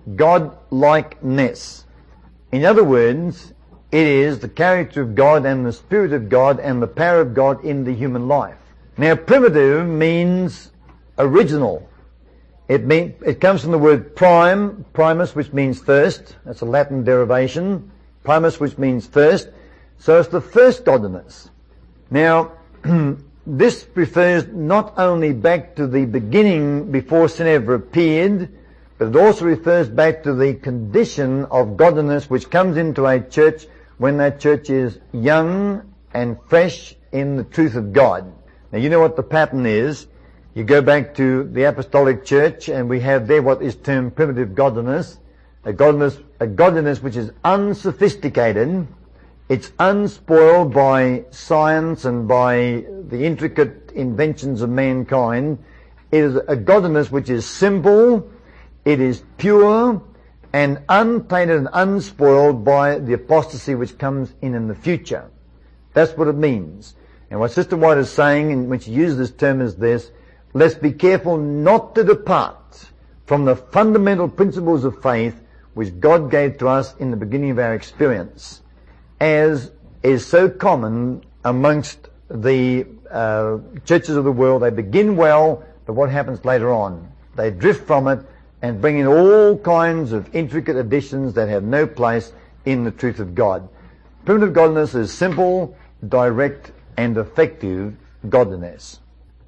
Godlikeness. In other words, it is the character of God and the Spirit of God and the power of God in the human life. Now, primitive means original. It mean, it comes from the word prime, primus, which means first. That's a Latin derivation. Primus, which means first. So it's the first godliness. Now, this refers not only back to the beginning before sin ever appeared, but it also refers back to the condition of godliness which comes into a church when that church is young and fresh in the truth of God. Now, you know what the pattern is. You go back to the apostolic church, and we have there what is termed primitive godliness, a godliness, a godliness which is unsophisticated. It's unspoiled by science and by the intricate inventions of mankind. It is a godliness which is simple, it is pure, and untainted and unspoiled by the apostasy which comes in in the future. That's what it means. And what Sister White is saying, and when she uses this term, is this: let's be careful not to depart from the fundamental principles of faith which God gave to us in the beginning of our experience, as is so common amongst the uh, churches of the world. They begin well, but what happens later on? They drift from it and bring in all kinds of intricate additions that have no place in the truth of God. Primitive godliness is simple, direct, and effective godliness.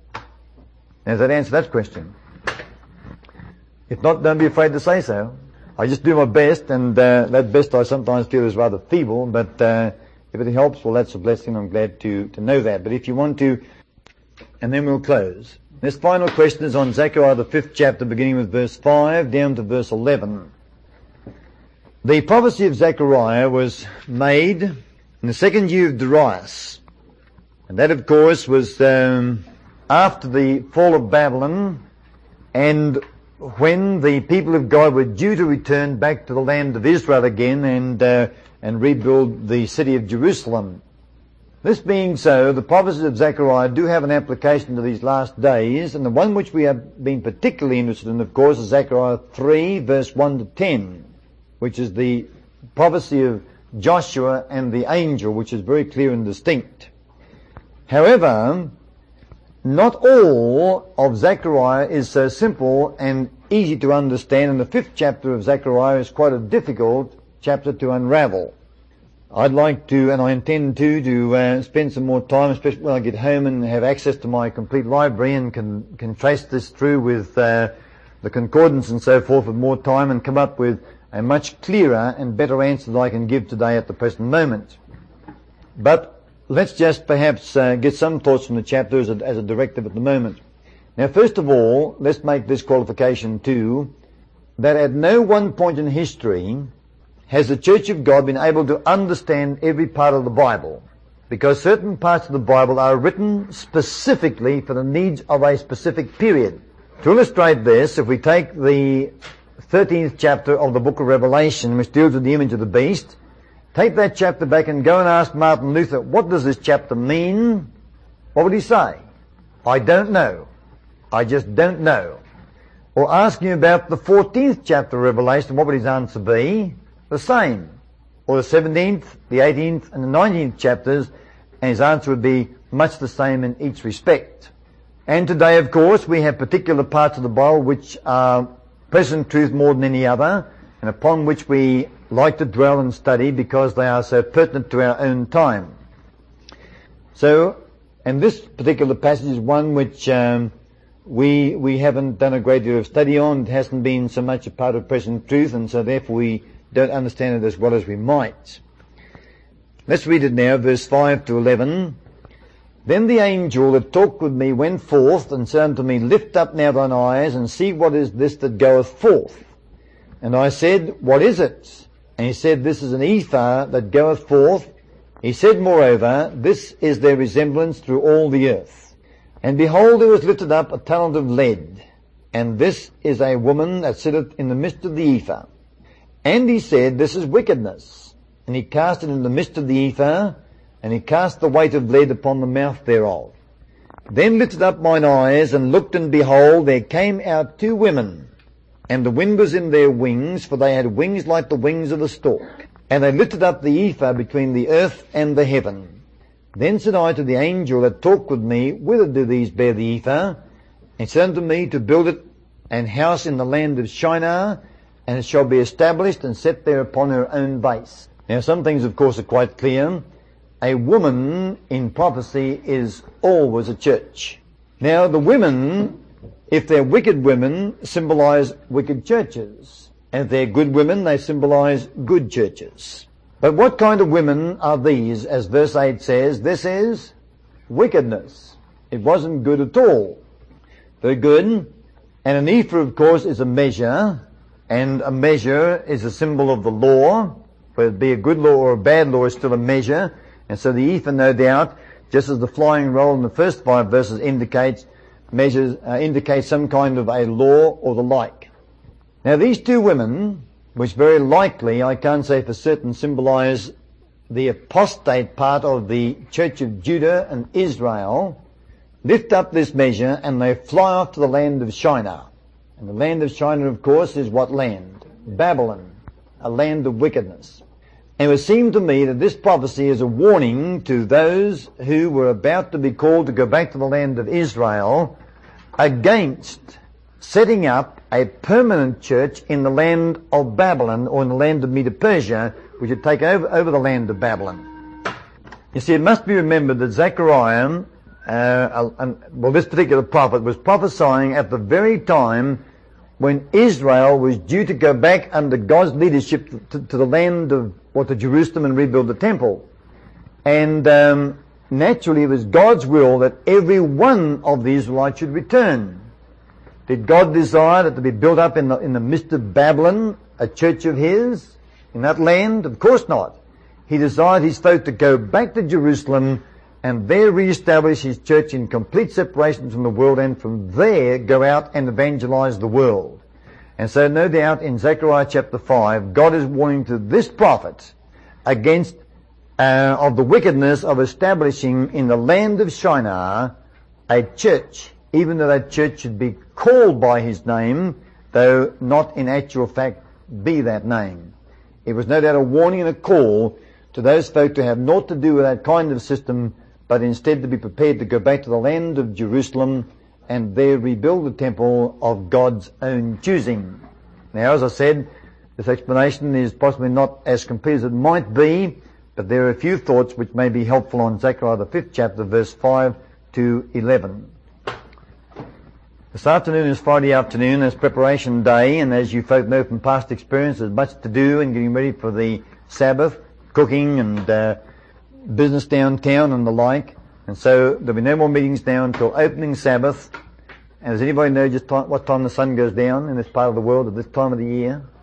Does that answer that question? If not, don't be afraid to say so. I just do my best, and uh, that best I sometimes feel is rather feeble, but uh, if it helps, well, that's a blessing. I'm glad to, to know that. But if you want to, and then we'll close. This final question is on Zechariah, the fifth chapter, beginning with verse five down to verse eleven. The prophecy of Zechariah was made in the second year of Darius, and that, of course, was um, after the fall of Babylon, and when the people of God were due to return back to the land of Israel again and uh, and rebuild the city of Jerusalem. This being so, the prophecies of Zechariah do have an application to these last days, and the one which we have been particularly interested in, of course, is Zechariah three, verse one to ten, which is the prophecy of Joshua and the angel, which is very clear and distinct. However, not all of Zechariah is so simple and easy to understand, and the fifth chapter of Zechariah is quite a difficult chapter to unravel. I'd like to, and I intend to, to uh, spend some more time, especially when I get home and have access to my complete library and can, can trace this through with uh, the concordance and so forth with more time and come up with a much clearer and better answer than I can give today at the present moment. But let's just perhaps uh, get some thoughts from the chapter as a, as a directive at the moment. Now, first of all, let's make this qualification too, that at no one point in history has the Church of God been able to understand every part of the Bible, because certain parts of the Bible are written specifically for the needs of a specific period. To illustrate this, if we take the thirteenth chapter of the book of Revelation, which deals with the image of the beast, take that chapter back and go and ask Martin Luther, what does this chapter mean? What would he say? I don't know. I just don't know. Or ask him about the fourteenth chapter of Revelation, what would his answer be? The same. Or the seventeenth, the eighteenth, and the nineteenth chapters, and his answer would be much the same in each respect. And today, of course, we have particular parts of the Bible which are present truth more than any other, and upon which we like to dwell and study because they are so pertinent to our own time. So, and this particular passage is one which um, we we haven't done a great deal of study on. It hasn't been so much a part of present truth, and so therefore we don't understand it as well as we might. Let's read it now, verse five to eleven. Then the angel that talked with me went forth and said unto me, Lift up now thine eyes, and see what is this that goeth forth. And I said, What is it? And he said, This is an ephah that goeth forth, He said, moreover, this is their resemblance through all the earth. And behold, there was lifted up a talent of lead, and this is a woman that sitteth in the midst of the ephah. And he said, this is wickedness. And he cast it in the midst of the ephah, and he cast the weight of lead upon the mouth thereof. Then lifted up mine eyes, and looked, and behold, there came out two women, and the wind was in their wings, for they had wings like the wings of a stork. And they lifted up the ephah between the earth and the heaven. Then said I to the angel that talked with me, whither do these bear the ephah? And said unto me, to build it an house in the land of Shinar, and it shall be established and set there upon her own base. Now some things of course are quite clear. A woman in prophecy is always a church. Now the women, if they're wicked women, symbolize wicked churches. And if they're good women, they symbolize good churches. But what kind of women are these? As verse eight says, this is wickedness. It wasn't good at all. Very good. And an ephah, of course, is a measure, and a measure is a symbol of the law. Whether it be a good law or a bad law is still a measure. And so the ephah, no doubt, just as the flying roll in the first five verses indicates, measures, uh, indicates some kind of a law or the like. Now these two women, which very likely, I can't say for certain, symbolize the apostate part of the Church of Judah and Israel, lift up this measure and they fly off to the land of Shinar. And the land of Shinar, of course, is what land? Babylon, a land of wickedness. And it would seem to me that this prophecy is a warning to those who were about to be called to go back to the land of Israel against setting up a permanent church in the land of Babylon or in the land of Medo-Persia, which would take over, over the land of Babylon. You see, it must be remembered that Zechariah, uh, uh, well, this particular prophet was prophesying at the very time when Israel was due to go back under God's leadership to, to the land of, or to Jerusalem and rebuild the temple. And um, naturally it was God's will that every one of the Israelites should return. Did God desire that to be built up in the, in the midst of Babylon, a church of His, in that land? Of course not. He desired His folk to go back to Jerusalem and there reestablish His church in complete separation from the world, and from there go out and evangelize the world. And so no doubt in Zechariah chapter five, God is warning to this prophet against uh, of the wickedness of establishing in the land of Shinar a church, even though that church should be called by His name, though not in actual fact be that name. It was no doubt a warning and a call to those folk to have naught to do with that kind of system, but instead to be prepared to go back to the land of Jerusalem and there rebuild the temple of God's own choosing. Now, as I said, this explanation is possibly not as complete as it might be, but there are a few thoughts which may be helpful on Zechariah the fifth chapter, verse five to eleven. This afternoon is Friday afternoon, as preparation day, and as you folk know from past experience, there's much to do in getting ready for the Sabbath, cooking and uh, business downtown and the like. And so there'll be no more meetings now until opening Sabbath. And does anybody know just time, what time the sun goes down in this part of the world at this time of the year?